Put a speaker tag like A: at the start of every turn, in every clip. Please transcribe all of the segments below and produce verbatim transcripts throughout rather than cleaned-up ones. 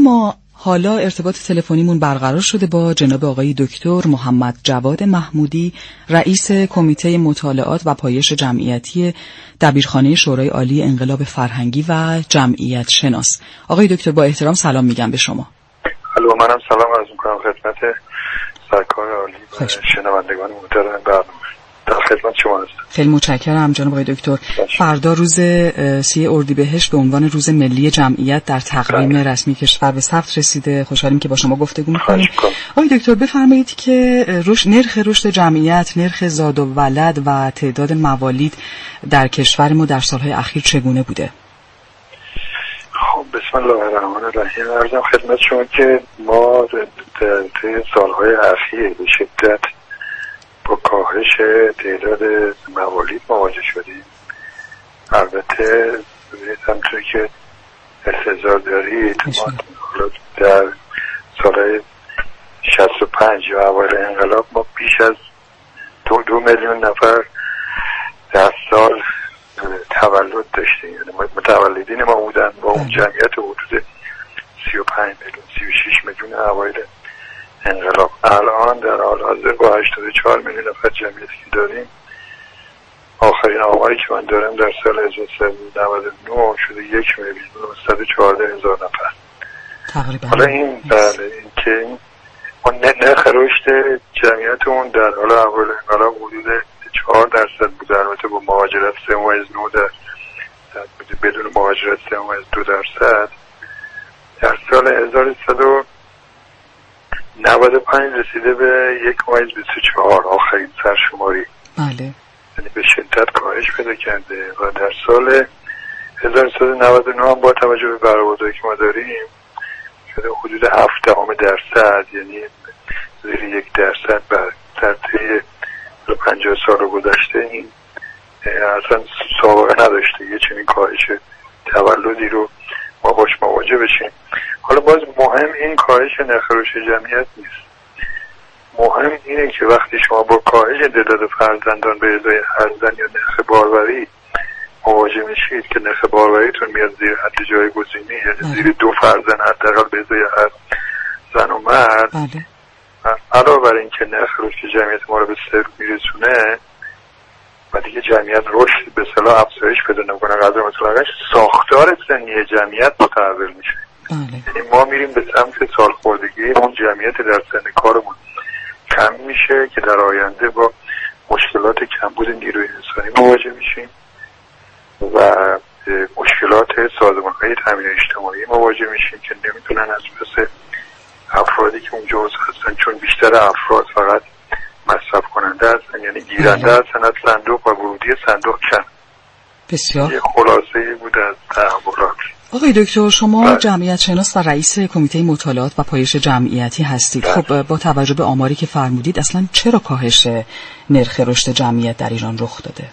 A: اما حالا ارتباط تلفنیمون برقرار شده با جناب آقای دکتر محمد جواد محمودی، رئیس کمیته مطالعات و پایش جمعیتی دبیرخانه شورای عالی انقلاب فرهنگی و جمعیت شناس. آقای دکتر با احترام سلام میگم به شما.
B: الو، منم سلام عرض میکنم خدمت سرکار عالی و شنوندگان محترم برنامه. در خدمت شما هستم.
A: خیلی متشکرم جناب آقای دکتر. فردا روز سی اردیبهشت به عنوان روز ملی جمعیت در تقویم رسمی کشور به ثبت رسیده. خوشحالیم که با شما گفتگو می‌کنیم. آقای دکتر بفرمایید که رشد نرخ رشد جمعیت، نرخ زاد و ولد و تعداد موالید در کشور ما در سالهای اخیر چگونه بوده؟
B: خب بسم الله الرحمن الرحیم. عرضم خدمت شما که ما در سالهای اخیر به شدت با کاهش تعداد موالید مواجه شدیم. البته همونطور که استحضار دارید ما در سال شصت و پنج و اوایل انقلاب ما بیش از دو, دو میلیون نفر در سال تولد داشتیم، یعنی متولدین ما بودن با اون جمعیت حدود سی و پنج میلیون سی و شش میلیون اوایل انقلاب. الان در حال حاضر با هشتاد و چهار میلیون نفر جمعیتی که داریم، آخرین آماری که من دارم در سال هزار و سیصد و نود و نه شده یک میلیون و صد و چهارده هزار نفر تقریبا. حالا این بله این که ما نرخ رشد جمعیتمون در حال اول انقلاب حدود چهار درصد بود، البته با مهاجرت سه ممیز نه درصد بود، بدون مهاجرت سه ممیز دو درصد. در سال هزار و سیصد و نود و پنج رسیده به یک ممیز بیست و چهار آخرین سرشماری.
A: بله.
B: یعنی به شدت کاهش پیدا کرده و در سال هزار و سیصد و نود و نه با توجه به برآوردهایی که ما داریم شده حدود هفت دهم درصد، یعنی زیر یک درصد بر در طی پنجاه سال گذشته این اصلا سابقه نداشته یه چنین کاهش تولدی رو ما باش مواجه بشیم. حالا باز مهم این کاهش نرخ رشد جمعیت نیست، مهم اینه که وقتی شما با کاهش تعداد فرزندان به ازای هر زن یا نرخ باروری مواجه میشید که نرخ باروریتون میاد زیر حد جایگزینی، یعنی زیر دو فرزند حداقل به ازای هر زن و مرد، علاوه بر این که نرخ رشد جمعیت ما رو به صفر میرسونه و دیگه جمعیت رشد به اصطلاح افزایش پیدا نمیکنه، قدر مطلقش ساختار سنی جمعیت متحول میشه. یعنی ما میریم به سمت سالخوردگی، اون جمعیت در سن کارمون کم میشه که در آینده با مشکلات کمبود نیروی انسانی مواجه میشیم و مشکلات سازمان‌های تامین اجتماعی مواجه میشیم که نمیتونن از پس افرادی که اونجا عضو هستن، چون بیشتر افراد فقط مصرف کننده هستن، یعنی گیرنده هستن از صندوق و ورودی صندوق کم.
A: بسیار.
B: یه خلاصه‌ای بود از تحولات.
A: آقای دکتر شما بله. جمعیت شناس و رئیس کمیته مطالعات و پایش جمعیتی هستید. بله. خب با توجه به آماری که فرمودید اصلا چرا کاهش نرخ رشد جمعیت در ایران رخ داده؟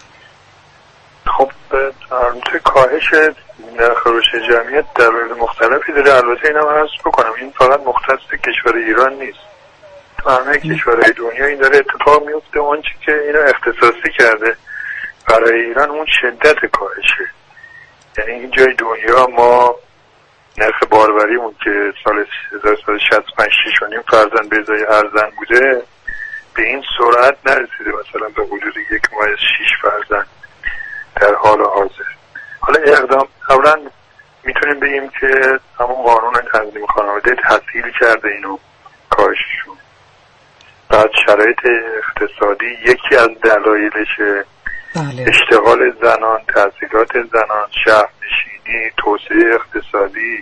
B: خب توی کاهش نرخ رشد جمعیت دلایل مختلفی داره. البته اینم عرض بکنم این فقط مختص کشور ایران نیست، تو همه کشورهای دنیا این داره اتفاق میفته. اون چیزی که اینو اختصاصی کرده برای ایران اون شدت کاهشه. یعنی این جای دنیا ما نرخ باروریمون که سال هزار و سیصد و شصت و پنج شش و نیم فرزند به ازای هر زن بوده به این سرعت نرسیده، مثلا به حدود یک ممیز شش فرزند در حال حاضر. حالا اقدام اولا میتونیم بگیم که همون قانون تنظیم خانواده تسهیل کرده اینو کاهششون. بعد شرایط اقتصادی یکی از دلایلشه. بله. اشتغال زنان، تحصیلات زنان، شهرنشینی، توسعه اقتصادی،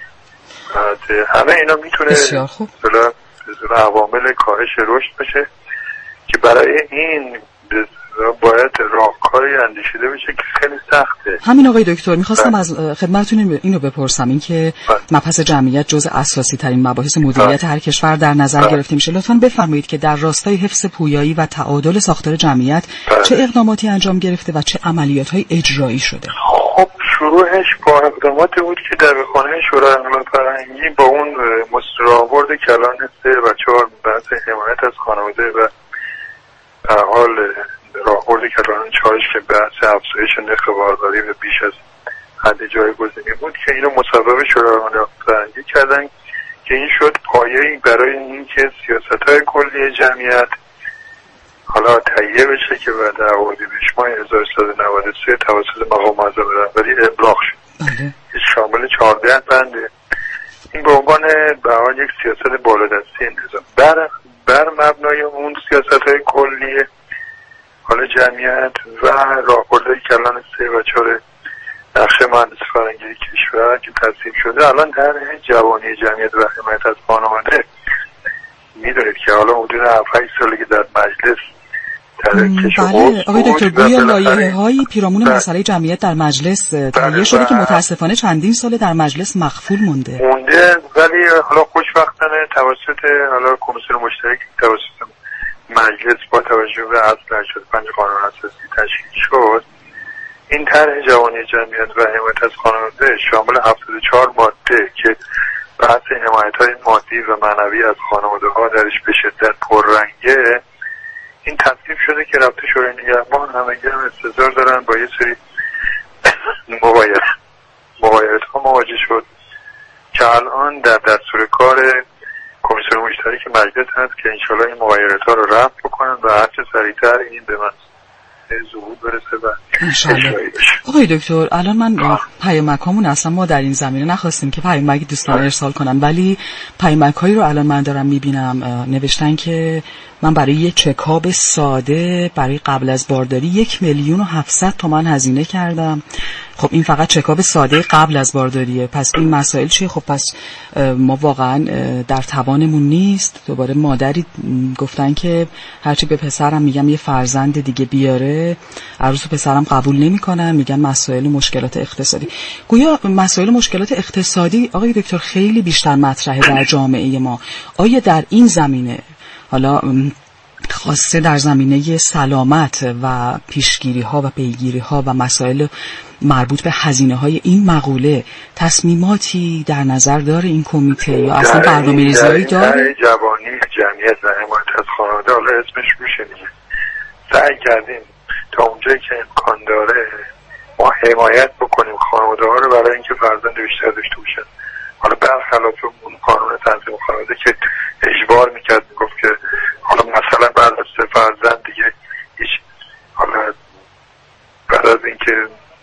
B: بعد همه اینا میتونه مثلا عوامل کاهش رشد بشه که برای این باید راهکاری اندیشیده بشه که خیلی سخته.
A: همین آقای دکتر میخواستم از خدمتتون اینو بپرسم، این که مبحث جمعیت جزء اساسی ترین مباحث مدیریت هر کشور در نظر گرفته میشه، لطفاً بفرمایید که در راستای حفظ پویایی و تعادل ساختار جمعیت چه اقداماتی انجام گرفته و چه عملیات‌های اجرایی شده؟
B: خب شروعش با اقداماتی بود که در خانه شورای انقلاب فرهنگی با اون راهبرد کلان سه و چهار بحث حمایت از خانواده و در حال راهبرد کلان چهارش که بحث افزایش نرخ بارداری و بیش از حد جایگزینی بود که اینو مصوبه شورای فرهنگی کردن که این شد پایه‌ای برای این که سیاست‌های کلی جمعیت حالا تهیه بشه که بعد اردیبهشت ماه هزار و سیصد و نود و سه توسط مقام معظم رهبری ابلاغ شد.
A: بله.
B: شامل چهارده بنده. این به عنوان به حال یک سیاست بالادستی نظام بر بر مبنای اون سیاست‌های کلی حالا جمعیت و راهبردهای کلان سه و چهار نقشه مهندس فرهنگی کشور که تصویب شده. الان در جوانی جمعیت و حمایت از خانواده میدونید که حالا حدود هفت هشت ساله که در مجلس
A: بله آقای دکتر گویا لایحه‌هایی پیرامون مسئله جمعیت در مجلس تهیه شده که متاسفانه چندین ساله در مجلس مخفول مونده
B: مونده ولی حالا خوشبختانه توسط حالا کمیسیون مشترک توسط مجلس با توجه به اصل هشتاد و پنج قانون اساسی تشکیل شد. این طرح جوانی جمعیت و حمایت از خانواده شامل هفتاد و چهار ماده که بحث حمایت‌های مادی و معنوی از خانواده‌ها درش به شدت پررنگه، این تصویب شده که رابطه شورای نگهبان همگی هم استظهار دارن با یه سری مباید مبایدات ها مواجه شد که الان در دستور کار کمیسیون مشترک مجلس هست که انشالله این مبایدات ها رو رفع بکنن و هرچه سریعتر این به من ظهور برسه و اجرایی بشه.
A: آقای دکتر الان من پیامک هامون اصلا ما در این زمینه نخواستیم که پیامک دوستان ارسال کنن، ولی پیامک هایی رو الان من دارم میبینم نوشتن که من برای یک چکاب ساده برای قبل از بارداری یک میلیون و هفتصد تومان هزینه کردم. خب این فقط چکاب ساده قبل از بارداریه، پس این مسائل چیه؟ خب پس ما واقعا در توانمون نیست. دوباره مادری گفتن که هرچی به پسرم میگم یه فرزند دیگه بیاره عروس و پسرم قبول نمیکنن، میگن مسائل و مشکلات اقتصادی. گویا مسائل و مشکلات اقتصادی آقای دکتر خیلی بیشتر مطرحه در جامعه ما. آیا در این زمینه حالا خاصه در زمینه سلامت و پیشگیری ها و پیگیری ها و مسائل مربوط به هزینه های این مقوله تصمیماتی در نظر داره این کمیته یا اصلا برنامه‌ریزی هایی داره؟
B: در جوانی جمعیت و حمایت از خانواده حالا اسمش میشه دیگه سعی کردیم تا اونجایی که امکان داره ما حمایت بکنیم خانواده ها رو برای اینکه فرزند بیشتر داشته باشن. حالا برخلاف اون قانون تنظیم خانواده که اجبار میکرد میگفت که حالا مثلا بعد از سه فرزند دیگه هیچ حالا بعد از اینکه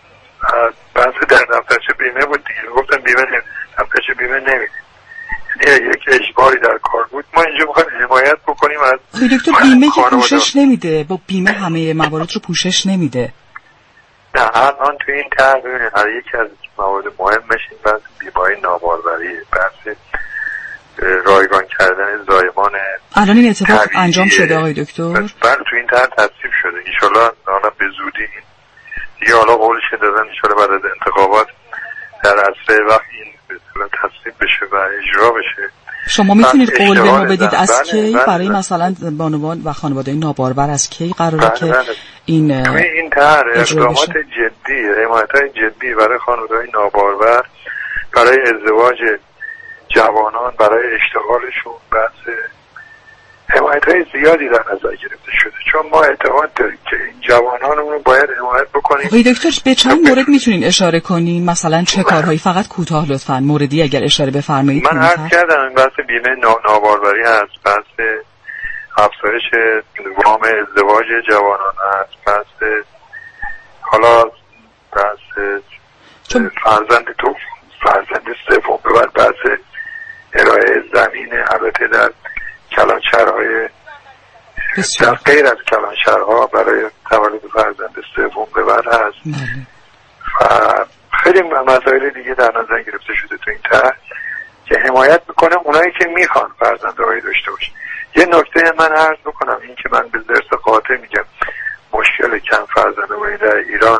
B: بحث در دفترچه بیمه بود دیگه گفتن بیمه نمید دفترچه بیمه نمید، یعنی یک اجباری در کار بود. ما اینجا میخوایم حمایت بکنیم از
A: دکتر بیمه که پوشش نمیده، با بیمه همه موارد رو پوشش نمیده.
B: نه الان تو این طرح ببینید هر یکی از موارد مهمش این بحث بیماری ناباروریه، بحث رایگان کردن زایمان.
A: الان این اتفاق انجام شده آقای دکتر؟
B: بله تو این طرح تصویب شده. ان شاءالله حالا به زودی دیگه حالا قولش دادن ان شاءالله بعد از انتخابات در عرصه وقت این به اصطلاح تصویب بشه و اجرا بشه.
A: شما میتونید قول به ما بدید از کی برای مثلا بانوان و خانواده نابارور از کی قراره که این
B: این طرح اقدامات جدی حمایت‌های جدی برای خانواده‌های نابارور برای ازدواج جوانان برای اشتغالشون بحث حمایت‌های زیادی در نظر گرفته شده، چون ما اعتقاد داریم که این جوانانمون رو باید حمایت بکنیم.
A: آقای دکتر به چند مورد میتونین اشاره کنین؟ مثلا چه کارهایی؟ فقط کوتاه لطفاً موردی اگر اشاره بفرمایید.
B: من عرض کردم این بحث بیمه ناباروری هست، بحث افزایش وام ازدواج جوانان هست، بحث حالا بحث چون فرزند تو فرزند سوم به بعد بحث ارائه زمین البته در کلانشهرهای در غیر از کلانشهرها برای تولد فرزند سوم به بعد هست و خیلی مسائل دیگه در نظر گرفته شده تو این طرح که حمایت میکنه اونایی که میخوان فرزندهایی داشته باشه. یه نکته من عرض بکنم این که من به درس قاطع میگم مشکل کم فرزندانی در ایران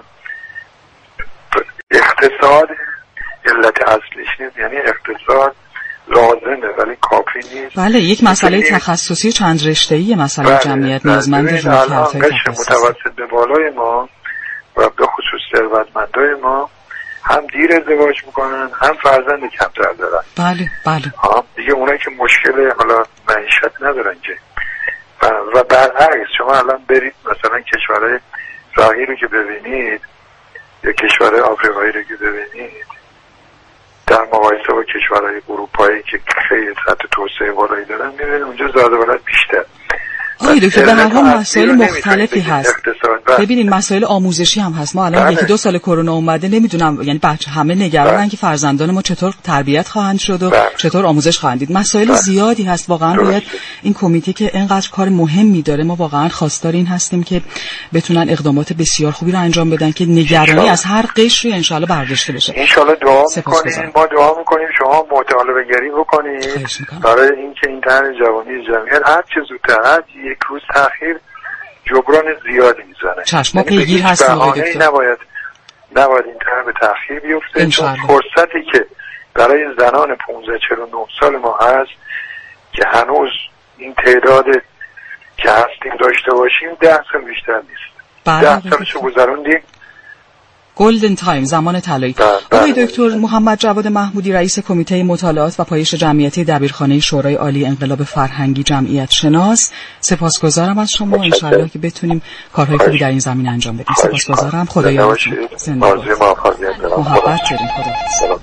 B: اقتصاد علت اصلیش نیست، یعنی اقتصاد لازمه ولی کافی نیست.
A: بله یک مسئله تخصصی چند رشته‌ای مسئله بله. جمعیت نیازمند رویکردهای
B: متوسط به بالای ما و به خصوص ثروتمندای ما هم دیر ازدواج میکنن هم فرزند کمتر دارن.
A: بله بله.
B: ها دیگه اونایی که مشکل حالا معیشت ندارن که و برعکس شما الان برید مثلا کشورهای راهی رو که ببینید یا کشور آفریقایی رو که ببینید در مقایسه با کشورهای اروپایی که خیلی سطح توسعه بالایی دارن میبینید اونجا زاد و ولد بیشتر.
A: آقای دکتر به هر حال مسائل مختلفی هست. ببینید مسائل آموزشی هم هست. ما الان بله. یکی دو سال کرونا اومده نمیدونم یعنی بچه همه نگرانن بله. که فرزندان ما چطور تربیت خواهند شد و بله. چطور آموزش خواهند دید. مسائل بله. زیادی هست. واقعا باید این کمیته که اینقدر کار مهمی داره ما واقعا خواستار این هستیم که بتونن اقدامات بسیار خوبی رو انجام بدن که نگرانی از هر قشری ان شاء الله برداشته بشه.
B: ان شاء الله دعا می‌کنیم. ما دعا می‌کنیم شما مطالبه گری بکنید برای اینکه این طرح جوانی جمعیت هر چه زودتر هر یک روز تأخیر جبران زیادی میزنه.
A: چشم ما پیگیر هستیم آقای دکتر.
B: نباید نباید این طرح به تأخیر بیفته چون فرصتی که برای زنان پانزده چهل و نه سال ما هست که هنوز این تعداد که هستیم داشته باشیم ده سال بیشتر نیست. ده سالشو گذروندیم.
A: گلدن تایم زمان طلایی. آقای دکتر محمد جواد محمودی رئیس کمیته مطالعات و پایش جمعیتی دبیرخانه شورای عالی انقلاب فرهنگی جمعیت شناس سپاسگزارم از شما. ان شاء الله که بتونیم کارهای خوبی در این زمینه انجام بدیم. سپاسگزارم. خدا یارتون. زنده باشید. محبت داریم. خدا.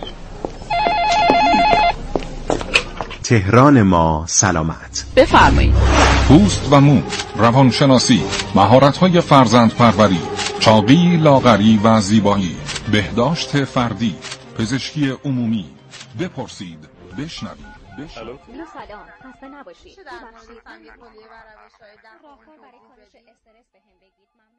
C: تهران ما سلامت.
D: بفرمایید.
E: پوست و مو، روانشناسی، مهارت‌های فرزندپروری، چاقی، لاغری و زیبایی، بهداشت فردی، پزشکی عمومی. بپرسید، بشنوید.
F: سلام، خسته نباشید.